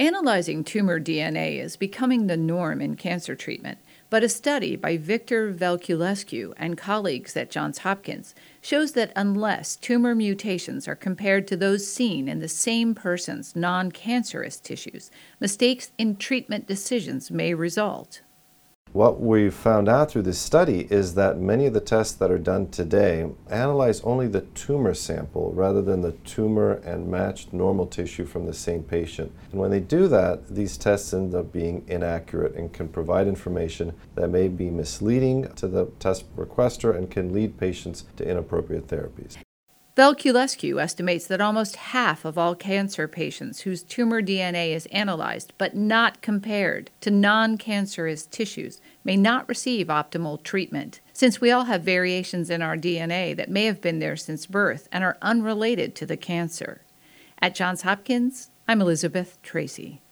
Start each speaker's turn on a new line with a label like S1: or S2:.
S1: Analyzing tumor DNA is becoming the norm in cancer treatment, but a study by Victor Velculescu and colleagues at Johns Hopkins shows that unless tumor mutations are compared to those seen in the same person's non-cancerous tissues, mistakes in treatment decisions may result.
S2: What we found out through this study is that many of the tests that are done today analyze only the tumor sample rather than the tumor and matched normal tissue from the same patient. And when they do that, these tests end up being inaccurate and can provide information that may be misleading to the test requester and can lead patients to inappropriate therapies.
S1: Velculescu estimates that almost half of all cancer patients whose tumor DNA is analyzed but not compared to non-cancerous tissues may not receive optimal treatment, since we all have variations in our DNA that may have been there since birth and are unrelated to the cancer. At Johns Hopkins, I'm Elizabeth Tracy.